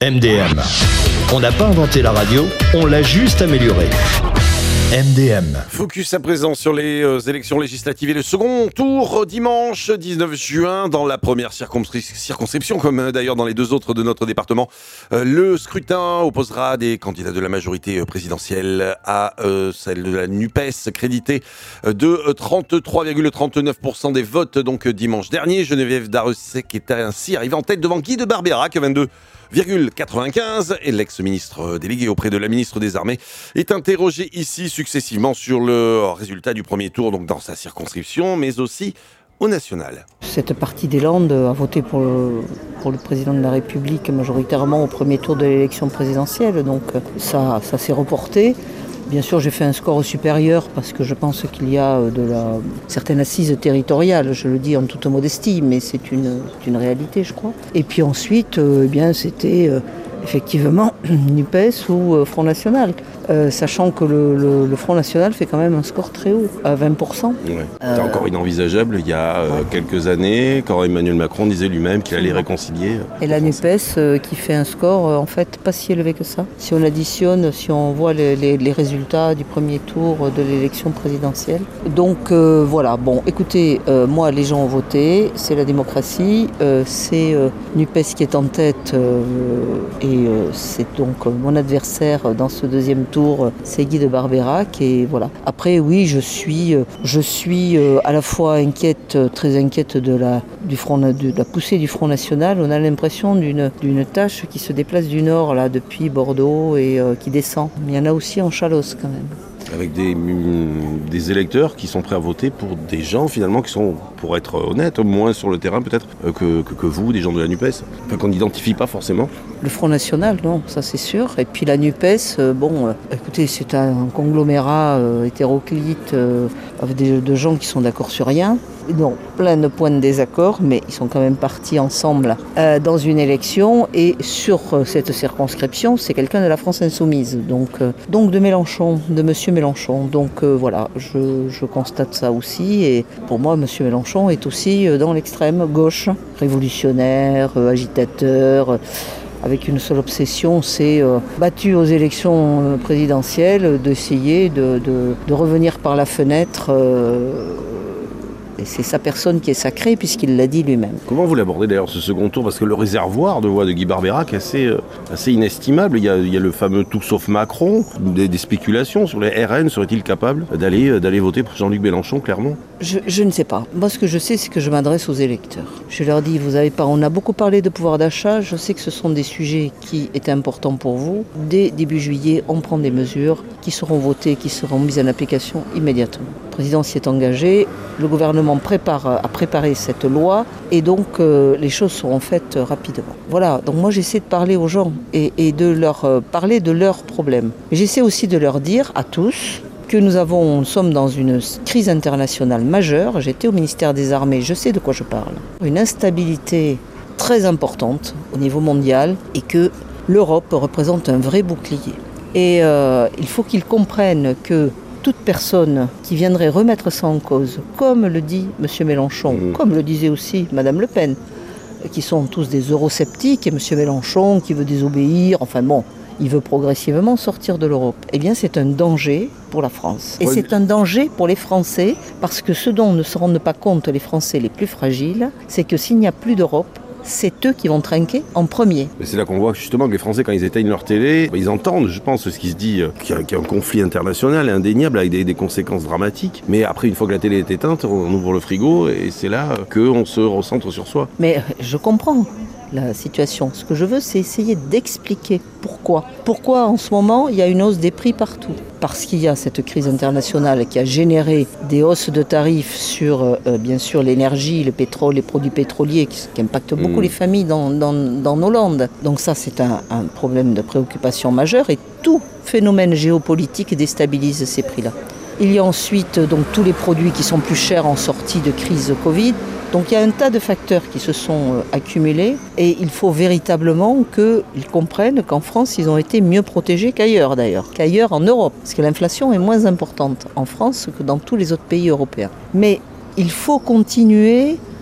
MDM. On n'a pas inventé la radio, on l'a juste améliorée. MDM. Focus à présent sur les élections législatives et le second tour dimanche 19 juin dans la première circonscription, comme d'ailleurs dans les deux autres de notre département. Le scrutin opposera des candidats de la majorité présidentielle à celle de la NUPES, créditée de 33,39% des votes donc dimanche dernier. Geneviève Darrieussecq est ainsi arrivée en tête devant Guy de Barbeyrac, 22,95, et l'ex-ministre délégué auprès de la ministre des Armées est interrogé ici successivement sur le résultat du premier tour, donc dans sa circonscription, mais aussi au national. Cette partie des Landes a voté pour le président de la République majoritairement au premier tour de l'élection présidentielle, donc ça s'est reporté. Bien sûr, j'ai fait un score supérieur parce que je pense qu'il y a certaine assise territoriale, je le dis en toute modestie, mais c'est une réalité, je crois. Et puis ensuite, c'était effectivement NUPES ou Front National, sachant que le Front National fait quand même un score très haut, à 20%. Ouais. C'était encore inenvisageable il y a quelques années, quand Emmanuel Macron disait lui-même qu'il allait réconcilier. Et la NUPES qui fait un score en fait pas si élevé que ça. Si on additionne, si on voit les résultats du premier tour de l'élection présidentielle. Donc voilà, bon écoutez, moi les gens ont voté, c'est la démocratie, c'est NUPES qui est en tête et c'est donc mon adversaire dans ce deuxième tour, c'est Guy de Barbeyrac, et voilà. Après oui, je suis à la fois très inquiète de la poussée du Front National. On a l'impression d'une tâche qui se déplace du nord là depuis Bordeaux et qui descend. Mais il y en a aussi en Chalosse quand même. Avec des électeurs qui sont prêts à voter pour des gens finalement qui sont, pour être honnête, moins sur le terrain peut-être que vous, des gens de la NUPES, enfin, qu'on n'identifie pas forcément. Le Front National, non, ça c'est sûr. Et puis la NUPES, écoutez, c'est un conglomérat hétéroclite avec de gens qui sont d'accord sur rien. Non, plein de points de désaccord, mais ils sont quand même partis ensemble dans une élection. Et sur cette circonscription, c'est quelqu'un de la France Insoumise, donc de Mélenchon, de Monsieur Mélenchon. Donc voilà, je constate ça aussi. Et pour moi, Monsieur Mélenchon est aussi dans l'extrême gauche, révolutionnaire, agitateur. Avec une seule obsession, c'est battu aux élections présidentielles, d'essayer de revenir par la fenêtre. Et c'est sa personne qui est sacrée, puisqu'il l'a dit lui-même. Comment vous l'abordez d'ailleurs ce second tour ? Parce que le réservoir de voix de Guy Barbeyrac est assez inestimable. Il y a le fameux tout sauf Macron, des spéculations sur les RN. Serait-il capable d'aller voter pour Jean-Luc Mélenchon, clairement ? Je ne sais pas. Moi, ce que je sais, c'est que je m'adresse aux électeurs. Je leur dis, on a beaucoup parlé de pouvoir d'achat. Je sais que ce sont des sujets qui étaient importants pour vous. Dès début juillet, on prend des mesures qui seront votées, qui seront mises en application immédiatement. Le président s'y est engagé. Le gouvernement a préparé cette loi et donc les choses seront faites rapidement. Voilà, donc moi j'essaie de parler aux gens et de leur parler de leurs problèmes. J'essaie aussi de leur dire à tous que nous sommes dans une crise internationale majeure. J'étais au ministère des Armées, je sais de quoi je parle. Une instabilité très importante au niveau mondial et que l'Europe représente un vrai bouclier. Et il faut qu'ils comprennent que toute personne qui viendrait remettre ça en cause, comme le dit M. Mélenchon, comme le disait aussi Mme Le Pen, qui sont tous des eurosceptiques, et M. Mélenchon qui veut désobéir, il veut progressivement sortir de l'Europe. Eh bien, c'est un danger pour la France. Et c'est un danger pour les Français, parce que ce dont ne se rendent pas compte les Français les plus fragiles, c'est que s'il n'y a plus d'Europe, c'est eux qui vont trinquer en premier. Mais c'est là qu'on voit justement que les Français, quand ils éteignent leur télé, ils entendent, je pense, ce qui se dit, qu'il y a un conflit international indéniable avec des conséquences dramatiques. Mais après, une fois que la télé est éteinte, on ouvre le frigo et c'est là qu'on se recentre sur soi. Mais je comprends la situation. Ce que je veux, c'est essayer d'expliquer pourquoi. Pourquoi en ce moment, il y a une hausse des prix partout ? Parce qu'il y a cette crise internationale qui a généré des hausses de tarifs sur, bien sûr, l'énergie, le pétrole, les produits pétroliers, qui impactent beaucoup les familles dans nos landes. Donc ça, c'est un problème de préoccupation majeure et tout phénomène géopolitique déstabilise ces prix-là. Il y a ensuite donc tous les produits qui sont plus chers en sortie de crise Covid. Donc il y a un tas de facteurs qui se sont accumulés et il faut véritablement qu'ils comprennent qu'en France, ils ont été mieux protégés qu'ailleurs d'ailleurs, qu'ailleurs en Europe. Parce que l'inflation est moins importante en France que dans tous les autres pays européens. Mais il faut continuer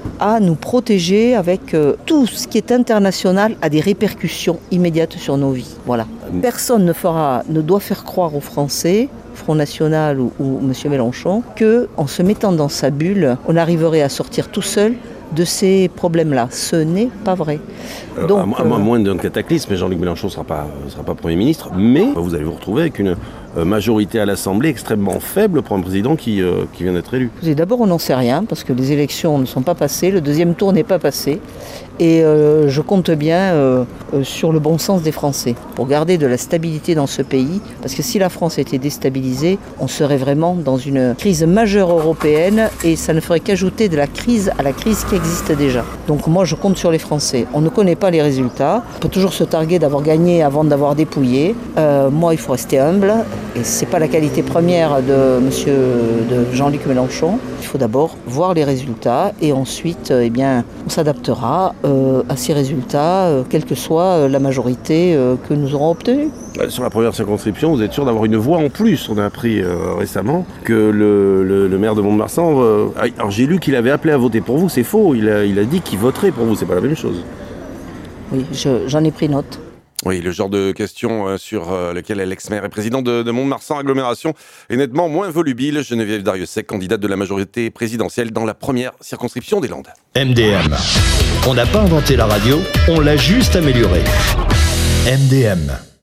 à nous protéger avec tout ce qui est international a des répercussions immédiates sur nos vies. Voilà. Personne ne doit faire croire aux Français, Front National ou M. Mélenchon, qu'en se mettant dans sa bulle, on arriverait à sortir tout seul de ces problèmes-là. Ce n'est pas vrai. Donc, à moins d'un cataclysme, Jean-Luc Mélenchon ne sera pas Premier ministre, mais vous allez vous retrouver avec une majorité à l'Assemblée extrêmement faible pour un président qui vient d'être élu. D'abord, on n'en sait rien, parce que les élections ne sont pas passées, le deuxième tour n'est pas passé, et je compte bien sur le bon sens des Français, pour garder de la stabilité dans ce pays, parce que si la France était déstabilisée, on serait vraiment dans une crise majeure européenne, et ça ne ferait qu'ajouter de la crise à la crise qui existe déjà. Donc moi, je compte sur les Français. On ne connaît pas les résultats, on peut toujours se targuer d'avoir gagné avant d'avoir dépouillé. Moi, il faut rester humble, et c'est pas la qualité première de Jean-Luc Mélenchon. Il faut d'abord voir les résultats et ensuite on s'adaptera à ces résultats, quelle que soit la majorité que nous aurons obtenue. Sur la première circonscription, vous êtes sûr d'avoir une voix en plus. On a appris récemment que le maire de Mont-de-Marsan, alors j'ai lu qu'il avait appelé à voter pour vous, c'est faux, il a dit qu'il voterait pour vous, c'est pas la même chose. Oui, j'en ai pris note. Oui, le genre de question sur lequel l'ex-maire et président de Mont-de-Marsan Agglomération est nettement moins volubile. Geneviève Darrieussecq, candidate de la majorité présidentielle dans la première circonscription des Landes. MDM. On n'a pas inventé la radio, on l'a juste améliorée. MDM.